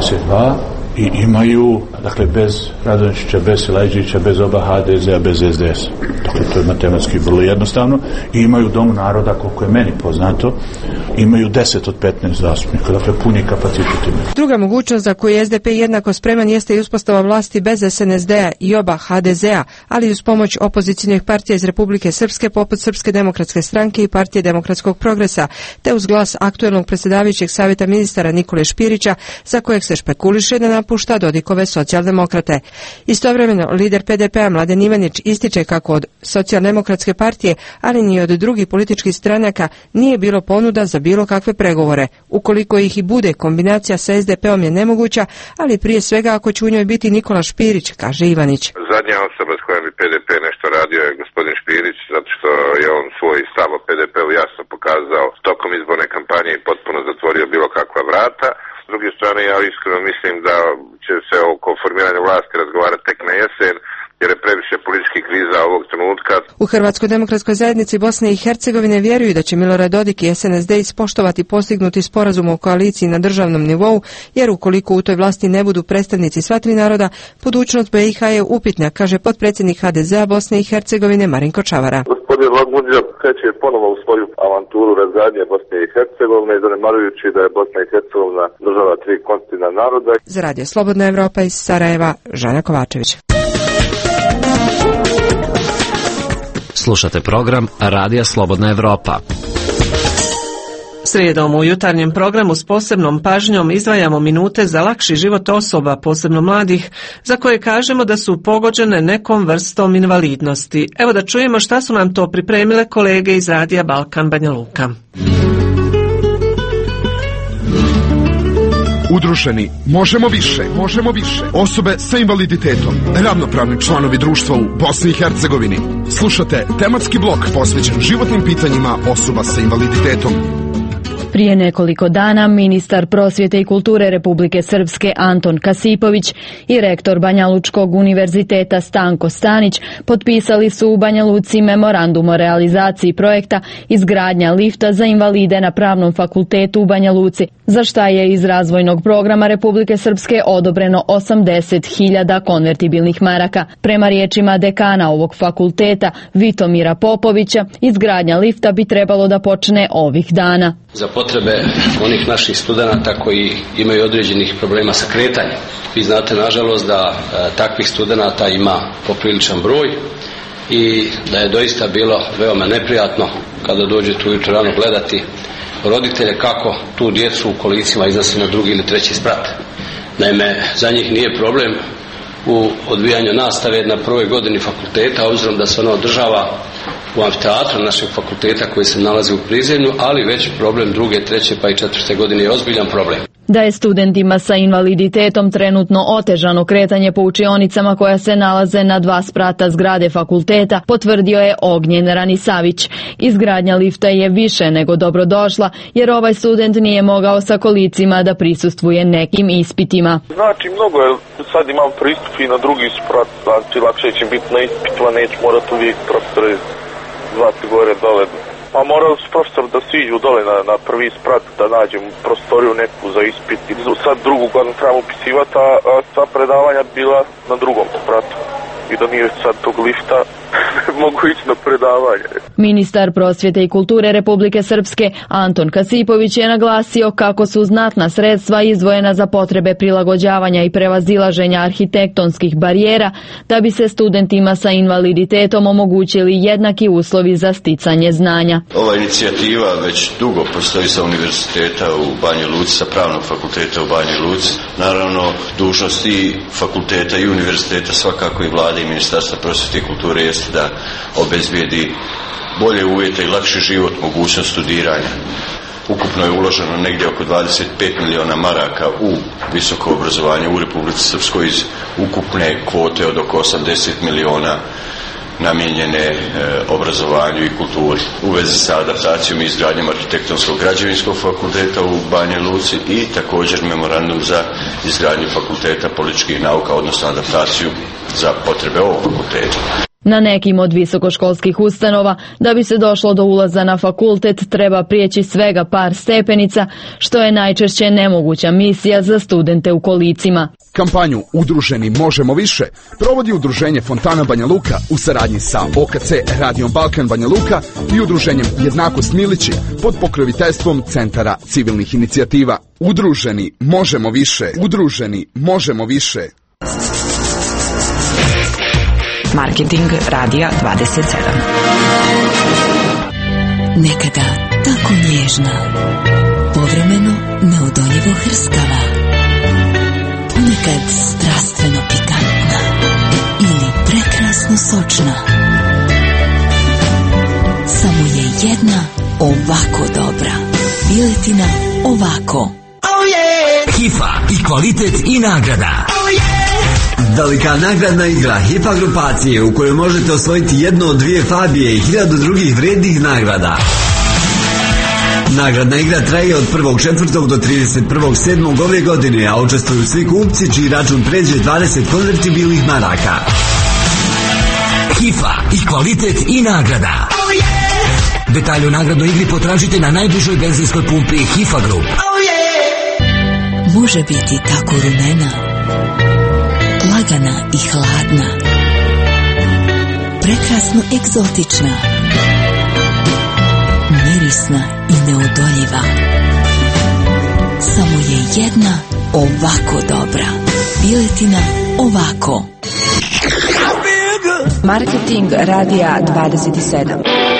42 i imaju, dakle, bez Radončića, bez Silajđića, bez oba HDZ-a, bez SDS. Dakle, to je matematski vrlo jednostavno. I imaju Domu naroda, koliko je meni poznato, imaju 10 od 15 zastupnika, dakle, puni kapacitet imaju. Druga mogućnost za koju je SDP jednako spreman jeste i uspostava vlasti bez SNSD-a i oba HDZ-a, ali uz pomoć opozicijnih partija iz Republike Srpske, poput Srpske demokratske stranke i Partije demokratskog progresa, te uz glas aktuelnog predsjedavajućeg Savjeta ministara Nikole Špirića, za kojeg se špekuliše da napušta Dodikove socijaldemokrate. Istovremeno, lider PDP-a Mladen Ivanić ističe kako od socijaldemokratske partije, ali ni od drugih političkih stranaka, nije bilo ponuda za bilo kakve pregovore. Ukoliko ih i bude, kombinacija sa SDP-om je nemoguća, ali prije svega ako će u njoj biti Nikola Špirić, kaže Ivanić. Zadnja osoba s kojom bi PDP nešto radio je gospodin Špirić, zato što je on svoj stav o PDP-u jasno pokazao tokom izborne kampanje i potpuno zatvorio bilo kakva vrata. S druge strane, ja iskreno mislim da će se oko formiranja vlasti razgovarati tek na jesen, jer je previše političkih kriza ovog trenutka. U Hrvatskoj demokratskoj zajednici Bosne i Hercegovine vjeruju da će Milorad Dodik i SNSD ispoštovati postignuti sporazum o koaliciji na državnom nivou, jer ukoliko u toj vlasti ne budu predstavnici sva tri naroda, budućnost BiH je upitna, kaže potpredsjednik HDZ-a Bosne i Hercegovine Marinko Čavara. Gospodin Lagumdžija kreće ponovo u svoju avanturu razgradnje Bosne i Hercegovine, zanemarujući da je Bosna i Hercegovina država tri konstitutivna naroda. Za Radio Slobodna Evropa iz Sarajeva, Žana Kovačević. Slušate program Radija Slobodna Evropa. Srijedom u jutarnjem programu s posebnom pažnjom izdvajamo minute za lakši život osoba, posebno mladih, za koje kažemo da su pogođene nekom vrstom invalidnosti. Evo da čujemo šta su nam to pripremile kolege iz Radija Balkan Banja Luka. Udruženi možemo više, možemo više. Osobe sa invaliditetom, ravnopravni članovi društva u Bosni i Hercegovini. Slušate tematski blok posvećen životnim pitanjima osoba sa invaliditetom. Prije nekoliko dana ministar prosvjete i kulture Republike Srpske Anton Kasipović i rektor Banja Lučkog univerziteta Stanko Stanić potpisali su u Banja Luci memorandum o realizaciji projekta izgradnja lifta za invalide na Pravnom fakultetu u Banja Luci, za šta je iz razvojnog programa Republike Srpske odobreno 80.000 konvertibilnih maraka. Prema riječima dekana ovog fakulteta Vitomira Popovića, izgradnja lifta bi trebalo da počne ovih dana. Za potrebe onih naših studenata koji imaju određenih problema sa kretanjem. Vi znate, nažalost, da takvih studenata ima popriličan broj i da je doista bilo veoma neprijatno kada dođete ujutro rano gledati roditelje kako tu djecu u kolicima iznose na drugi ili treći sprat. Naime, za njih nije problem u odvijanju nastave na prvoj godini fakulteta, obzirom da se ona održava u amfiteatru našeg fakulteta koji se nalazi u prizemlju, ali već problem druge, treće pa i četvrte godine je ozbiljan problem. Da je studentima sa invaliditetom trenutno otežano kretanje po učionicama koja se nalaze na 2 sprata zgrade fakulteta, potvrdio je Ognjen Ranisavić. Izgradnja lifta je više nego dobrodošla, jer ovaj student nije mogao sa kolicima da prisustvuje nekim ispitima. Znači, mnogo je, sad imam pristup i na drugi sprat, znači lakše će biti na ispitu, a neću morati uvijek profesore zvati gore dole. Pa morali su profesor da siđu dole na prvi sprat da nađem prostoriju neku za ispit. Sad drugu godinu trebamo upisivati, a sva predavanja bila na drugom spratu. I da nije sad tog lifta, ne mogu ići na predavanje. Ministar prosvjete i kulture Republike Srpske Anton Kasipović je naglasio kako su znatna sredstva izdvojena za potrebe prilagođavanja i prevazilaženja arhitektonskih barijera da bi se studentima sa invaliditetom omogućili jednaki uslovi za sticanje znanja. Ova inicijativa već dugo postoji sa univerziteta u Banji Luci, sa Pravnog fakulteta u Banji Luci. Naravno, dužnost i fakulteta i univerziteta, svakako i vlade i Ministarstva prosvjete i kulture jeste da obezbijedi bolje uvjete i lakši život, mogućnost studiranja. Ukupno je uloženo negdje oko 25 miliona maraka u visoko obrazovanje u Republici Srpskoj iz ukupne kvote od oko 80 miliona namijenjene obrazovanju i kulturi. U vezi sa adaptacijom i izgradnjom arhitektonskog građevinskog fakulteta u Banji Luci i također memorandum za izgradnju fakulteta političkih nauka, odnosno adaptaciju za potrebe ovog fakulteta. Na nekim od visokoškolskih ustanova, da bi se došlo do ulaza na fakultet, treba prijeći svega par stepenica, što je najčešće nemoguća misija za studente u kolicima. Kampanju Udruženi možemo više provodi Udruženje Fontana Banja Luka u saradnji sa OKC Radijom Balkan Banja Luka i Udruženjem Jednakost Milići pod pokroviteljstvom Centara civilnih inicijativa. Udruženi možemo više. Udruženi možemo više. Marketing Radija 27. Nekada tako nježna, povremeno neodoljivo hrskava, ponekad strastveno pikantna ili prekrasno sočna. Samo je jedna ovako dobra. Piletina ovako. Oh yeah! Hifa i kvalitet i nagrada. Oh yeah! Velika nagradna igra Hifa grupacije u kojoj možete osvojiti jednu od 2 Fabije i 1000 drugih vrijednih nagrada. Nagradna igra traje od 1.4. do 31.7. ove godine, a učestvuju svi kupci čiji račun pređe 20 konvertibilnih maraka. Hifa i kvalitet i nagrada. Oh yeah! Detalje o nagradnoj igri potražite na najbližoj benzinskoj pumpi Hifa Group. Oh yeah! Može biti tako rumena, lagana i hladna, prekrasno egzotična, mirisna i neodoljiva. Samo je jedna ovako dobra. Piletina ovako. Marketing Radija 27.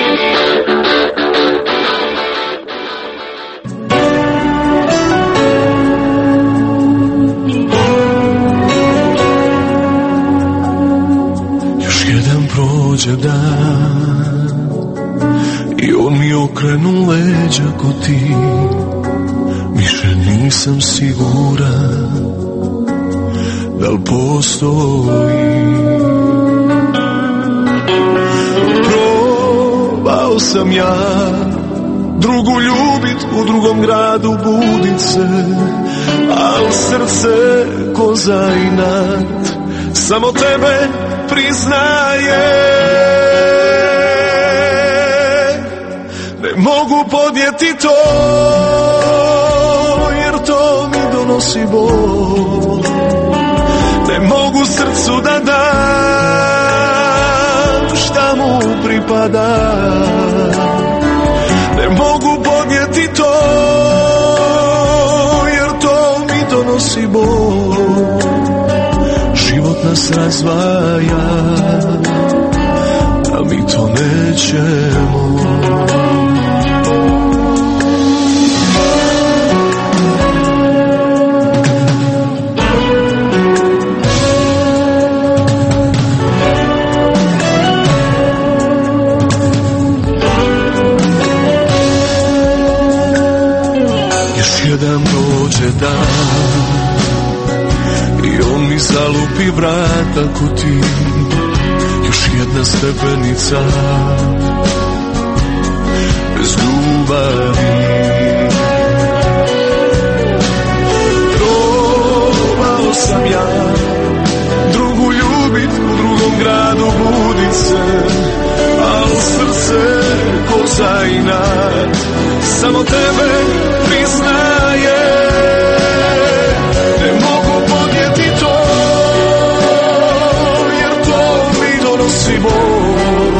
Prođe dan i on mi okrenu leđa ko ti, više nisam siguran da li postoji. Probao sam ja drugu ljubit u drugom gradu Budice, al srce ko za inat samo tebe priznaje. Ne mogu podnijeti to, jer to mi donosi bol. Ne mogu srcu da dam šta mu pripada. Ne mogu podnijeti to, jer to mi donosi bol. Život nas razdvaja, a mi to nećemo. Još jedan dođe dan i on mi zalupi vrata ko ti. Još jedna stepenica bez ljubavi. Probao sam ja drugu ljubit u drugom gradu Budice, al srce ko za inat samo tebe priznaje. Ne mogu podnijeti to, jer to mi donosi bol.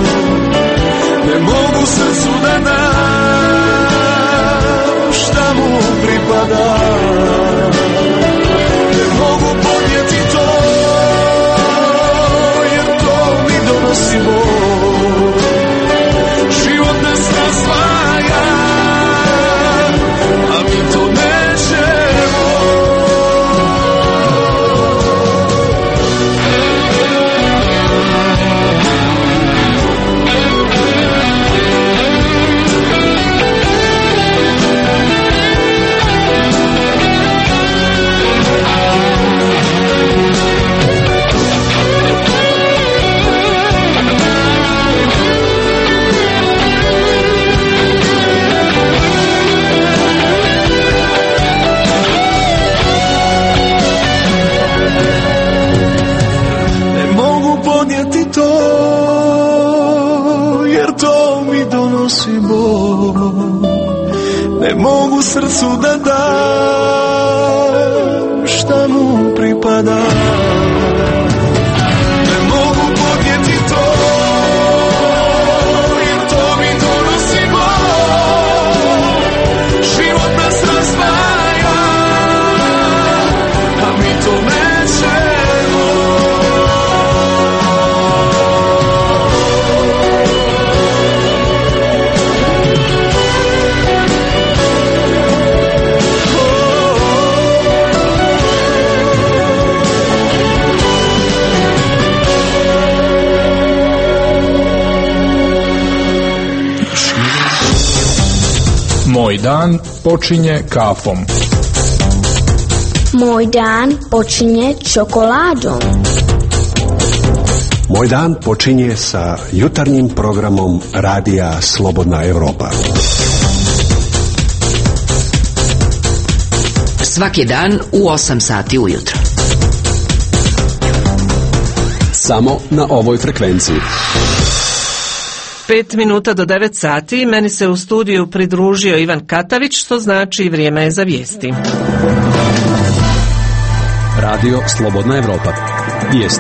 srcu da dam šta mu pripada. Ne mogu podnijeti to, jer to mi donosi bol. Život nas razdvaja, a mi to nećemo. Moj dan počinje kafom. Moj dan počinje čokoladom. Moj dan počinje sa jutarnjim programom Radija Slobodna Evropa. Svaki dan u 8 sati ujutro. Samo na ovoj frekvenciji. 5 minuta do 9 sati, meni se u studiju pridružio Ivan Katavić, što znači vrijeme je za vijesti. Radio Slobodna Evropa. Vijesti.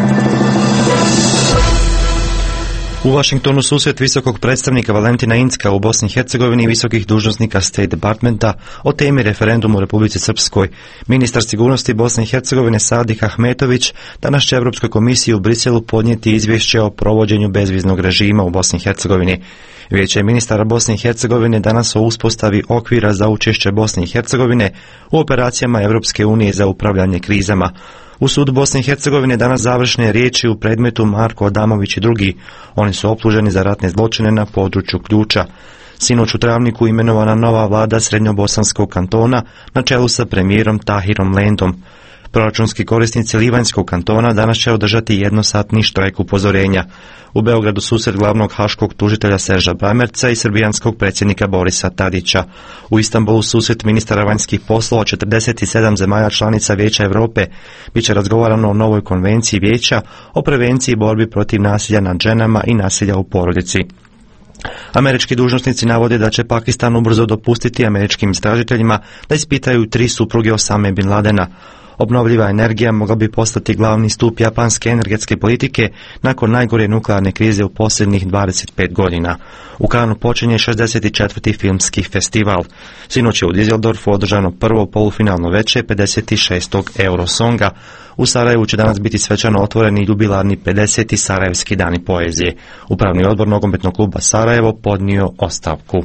U Vašingtonu susret visokog predstavnika Valentina Incka u Bosni i Hercegovini i visokih dužnosnika State Departmenta o temi referendumu u Republici Srpskoj. Ministar sigurnosti Bosne i Hercegovine Sadih Ahmetović danas će Europskoj komisiji u Briselu podnijeti izvješće o provođenju bezviznog režima u Bosni i Hercegovini. Vijeće ministara Bosne i Hercegovine danas o uspostavi okvira za učešće Bosne i Hercegovine u operacijama Europske unije za upravljanje krizama. U sudu Bosne i Hercegovine danas završne riječi u predmetu Marko Adamović i drugi. Oni su optuženi za ratne zločine na području Ključa. Sinoć u Travniku imenovana nova vlada Srednjobosanskog kantona na čelu sa premijerom Tahirom Lendom. Proračunski korisnici Livanjskog kantona danas će održati jednosatni štrajk upozorenja. U Beogradu susret glavnog haškog tužitelja Serža Bramerca i srbijanskog predsjednika Borisa Tadića. U Istanbulu susret ministara vanjskih poslova 47 zemalja članica Vijeća Europe. Biće razgovarano o novoj konvenciji Vijeća o prevenciji i borbi protiv nasilja nad ženama i nasilja u porodici. Američki dužnosnici navode da će Pakistan ubrzo dopustiti američkim istražiteljima da ispitaju 3 supruge Osame Bin Ladena. Obnovljiva energija mogla bi postati glavni stup japanske energetske politike nakon najgore nuklearne krize u posljednjih 25 godina. U Kanu počinje 64. filmski festival. Sinoć je u Düsseldorfu održano prvo polufinalno veče 56. Eurosonga. U Sarajevu će danas biti svečano otvoreni jubilarni 50. Sarajevski dani poezije. Upravni odbor nogometnog kluba Sarajevo podnio ostavku.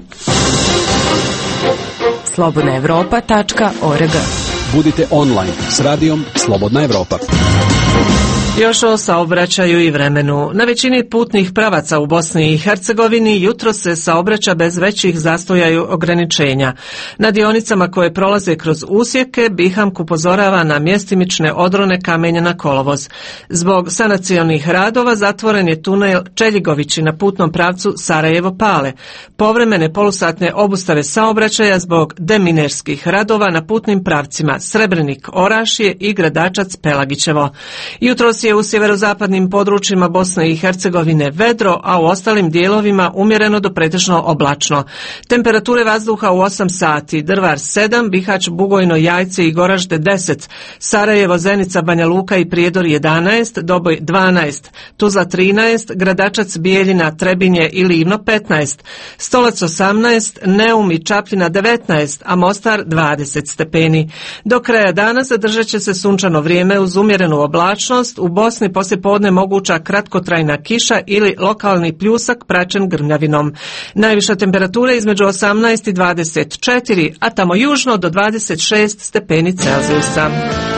slobodnaevropa.org. Budite online s radijom Slobodna Evropa. Još o saobraćaju i vremenu. Na većini putnih pravaca u Bosni i Hercegovini jutro se saobraća bez većih zastoja i ograničenja. Na dionicama koje prolaze kroz usjeke, Bihamk upozorava na mjestimične odrone kamenja na kolovoz. Zbog sanacionih radova zatvoren je tunel Čeljigovići na putnom pravcu Sarajevo-Pale. Povremene polusatne obustave saobraćaja zbog deminerskih radova na putnim pravcima Srebrenik-Orašje i Gradačac-Pelagićevo. Jutros je u sjeverozapadnim područjima Bosne i Hercegovine vedro, a u ostalim dijelovima umjereno do pretežno oblačno. Temperature vazduha u 8 sati: Drvar 7, Bihać, Bugojno, Jajce i Goražde 10, Sarajevo, Zenica, Banja Luka i Prijedor 11, Doboj 12, Tuzla 13, Gradačac, Bijeljina, Trebinje i Livno 15, Stolac 18, Neum i Čapljina 19, a Mostar 20 stepeni. Do kraja dana zadržat će se sunčano vrijeme uz umjerenu oblačnost. U Bosni poslijepodne moguća kratkotrajna kiša ili lokalni pljusak praćen grmljavinom. Najviša temperatura između 18 i 24, a tamo južno do 26 stepeni Celzijusa.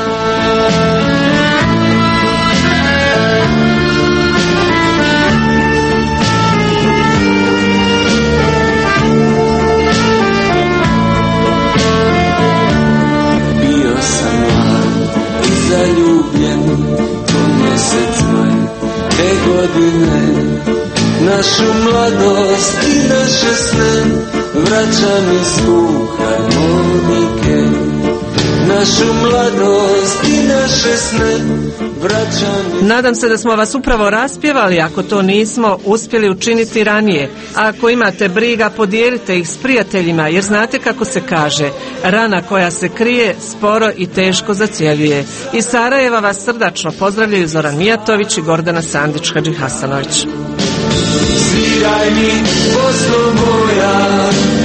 Bio sam mlad i zaljubljen, mjesec maj, te godine, našu mladost i naše sne, vraćam iz harmonike, na našu mladost i naše sne vraćanje. Nadam se da smo vas upravo raspjevali, ako to nismo uspjeli učiniti ranije. A ako imate briga, podijelite ih s prijateljima, jer znate kako se kaže, rana koja se krije sporo i teško zacjeljuje. Iz Sarajeva vas srdačno pozdravljaju Zoran Mijatović i Gordana Sandić-Hadžihasanović. Sviraj mi Bosno moja,